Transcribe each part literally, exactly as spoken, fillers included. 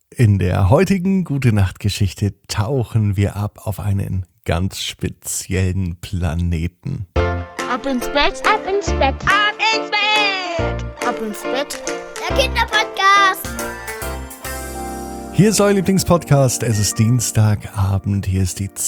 In der heutigen Gute-Nacht-Geschichte tauchen wir ab auf einen ganz speziellen Planeten. Ab ins Bett, ab ins Bett, Ab ins Bett! ab ins Bett. Der Kinderpodcast. Hier ist euer Lieblingspodcast. Es ist Dienstagabend. Hier ist die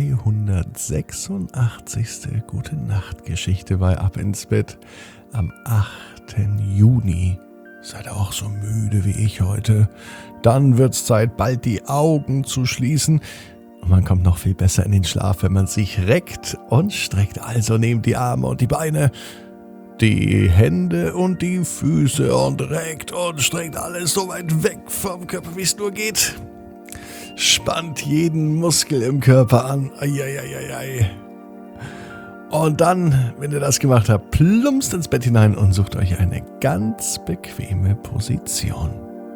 zweihundertsechsundachtzigste Gute-Nacht-Geschichte bei Ab ins Bett am achten Juni. Seid ihr auch so müde wie ich heute? Dann wird's Zeit, bald die Augen zu schließen. Und man kommt noch viel besser in den Schlaf, wenn man sich reckt und streckt. Also nehmt die Arme und die Beine, die Hände und die Füße und reckt und streckt alles so weit weg vom Körper, wie es nur geht. Spannt jeden Muskel im Körper an. Eieieiei. Und dann, wenn ihr das gemacht habt, plumpst ins Bett hinein und sucht euch eine ganz bequeme Position.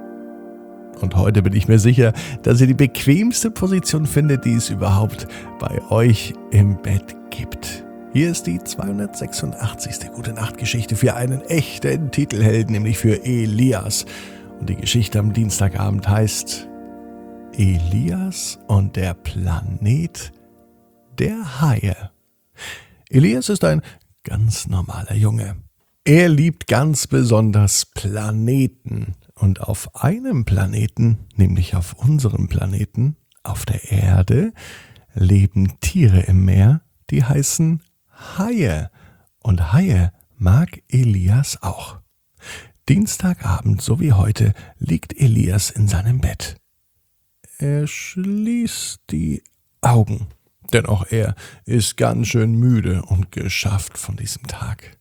Und heute bin ich mir sicher, dass ihr die bequemste Position findet, die es überhaupt bei euch im Bett gibt. Hier ist die zweihundertsechsundachtzigste Gute-Nacht-Geschichte für einen echten Titelhelden, nämlich für Elias. Und die Geschichte am Dienstagabend heißt Elias und der Planet der Haie. Elias ist ein ganz normaler Junge. Er liebt ganz besonders Planeten. Und auf einem Planeten, nämlich auf unserem Planeten, auf der Erde, leben Tiere im Meer, die heißen Haie. Und Haie mag Elias auch. Dienstagabend, so wie heute, liegt Elias in seinem Bett. Er schließt die Augen. Denn auch er ist ganz schön müde und geschafft von diesem Tag.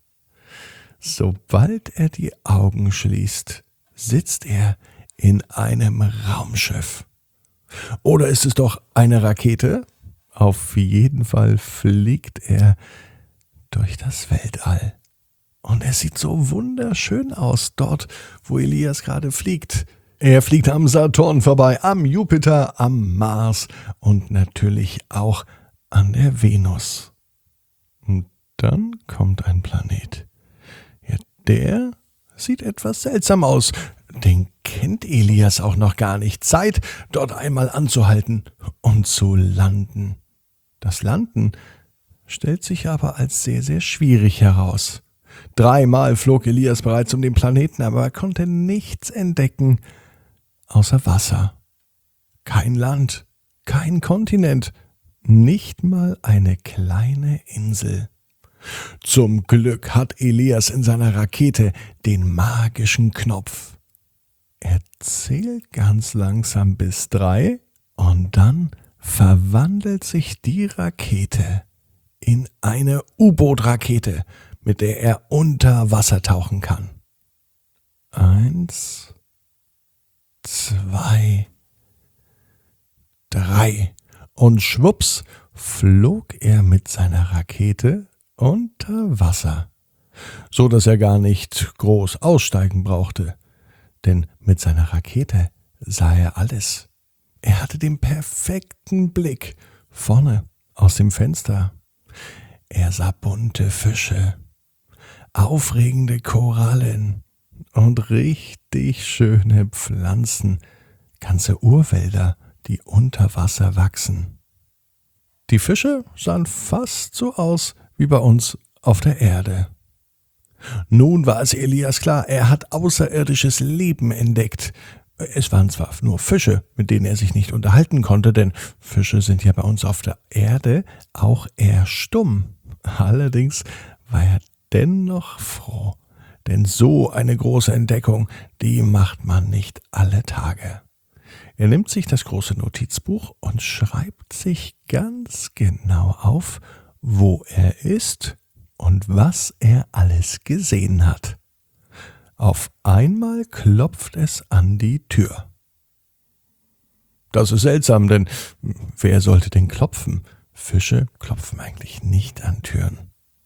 Sobald er die Augen schließt, sitzt er in einem Raumschiff. Oder ist es doch eine Rakete? Auf jeden Fall fliegt er durch das Weltall. Und es sieht so wunderschön aus, dort, wo Elias gerade fliegt. Er fliegt am Saturn vorbei, am Jupiter, am Mars und natürlich auch an der Venus. Und dann kommt ein Planet. Ja, der sieht etwas seltsam aus. Den kennt Elias auch noch gar nicht. Zeit, dort einmal anzuhalten und zu landen. Das Landen stellt sich aber als sehr, sehr schwierig heraus. Dreimal flog Elias bereits um den Planeten, aber er konnte nichts entdecken außer Wasser. Kein Land, kein Kontinent, nicht mal eine kleine Insel. Zum Glück hat Elias in seiner Rakete den magischen Knopf. Er zählt ganz langsam bis drei und dann verwandelt sich die Rakete in eine U-Boot-Rakete, mit der er unter Wasser tauchen kann. Eins, zwei, drei. Und schwupps flog er mit seiner Rakete unter Wasser, so dass er gar nicht groß aussteigen brauchte. Denn mit seiner Rakete sah er alles. Er hatte den perfekten Blick vorne aus dem Fenster. Er sah bunte Fische, aufregende Korallen und richtig schöne Pflanzen, ganze Urwälder, die unter Wasser wachsen. Die Fische sahen fast so aus wie bei uns auf der Erde. Nun war es Elias klar, er hat außerirdisches Leben entdeckt. Es waren zwar nur Fische, mit denen er sich nicht unterhalten konnte, denn Fische sind ja bei uns auf der Erde auch eher stumm. Allerdings war er dennoch froh, denn so eine große Entdeckung, die macht man nicht alle Tage. Er nimmt sich das große Notizbuch und schreibt sich ganz genau auf, wo er ist und was er alles gesehen hat. Auf einmal klopft es an die Tür. Das ist seltsam, denn wer sollte denn klopfen? Fische klopfen eigentlich nicht an Türen.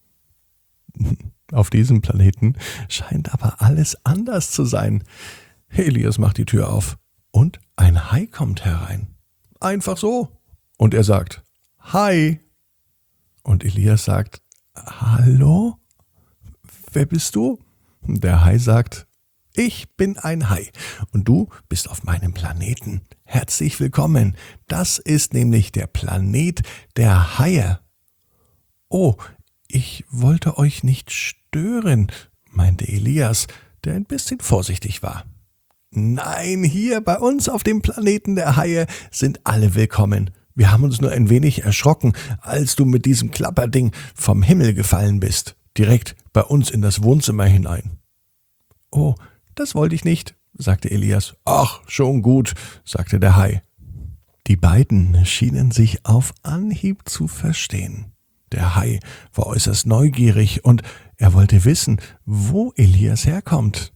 Auf diesem Planeten scheint aber alles anders zu sein. Elias macht die Tür auf und ein Hai kommt herein. Einfach so. Und er sagt, Hi. Und Elias sagt, Hallo? Wer bist du? Der Hai sagt, Ich bin ein Hai und du bist auf meinem Planeten. Herzlich willkommen. Das ist nämlich der Planet der Haie. Oh, ich wollte euch nicht stören, meinte Elias, der ein bisschen vorsichtig war. Nein, hier bei uns auf dem Planeten der Haie sind alle willkommen. Wir haben uns nur ein wenig erschrocken, als du mit diesem Klapperding vom Himmel gefallen bist, direkt bei uns in das Wohnzimmer hinein. Oh, das wollte ich nicht, sagte Elias. Ach, schon gut, sagte der Hai. Die beiden schienen sich auf Anhieb zu verstehen. Der Hai war äußerst neugierig und er wollte wissen, wo Elias herkommt.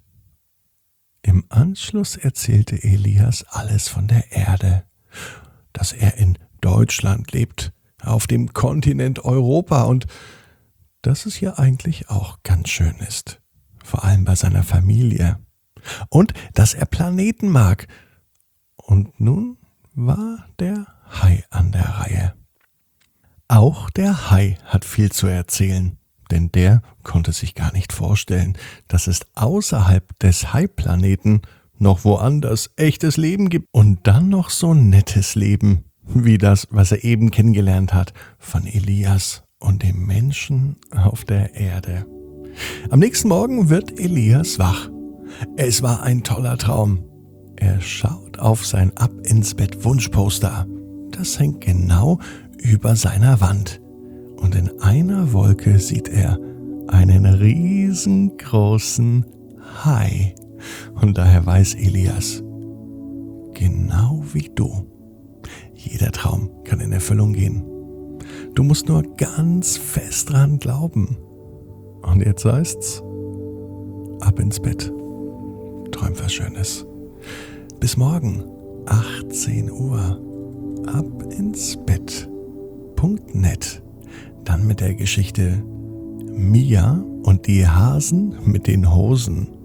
Im Anschluss erzählte Elias alles von der Erde, dass er in Deutschland lebt, auf dem Kontinent Europa und dass es hier eigentlich auch ganz schön ist, vor allem bei seiner Familie. Und dass er Planeten mag. Und nun war der Hai an der Reihe. Auch der Hai hat viel zu erzählen, denn der konnte sich gar nicht vorstellen, dass es außerhalb des Hai-Planeten noch woanders echtes Leben gibt und dann noch so nettes Leben, wie das, was er eben kennengelernt hat von Elias und dem Menschen auf der Erde. Am nächsten Morgen wird Elias wach. Es war ein toller Traum. Er schaut auf sein Ab-ins-Bett-Wunschposter. Das hängt genau über seiner Wand. Und in einer Wolke sieht er einen riesengroßen Hai. Und daher weiß Elias, genau wie du, jeder Traum kann in Erfüllung gehen. Du musst nur ganz fest dran glauben. Und jetzt heißt's, ab ins Bett. Träum was Schönes. Bis morgen, achtzehn Uhr, ab ins Bett Punkt net. Dann mit der Geschichte Mia und die Hasen mit den Hosen.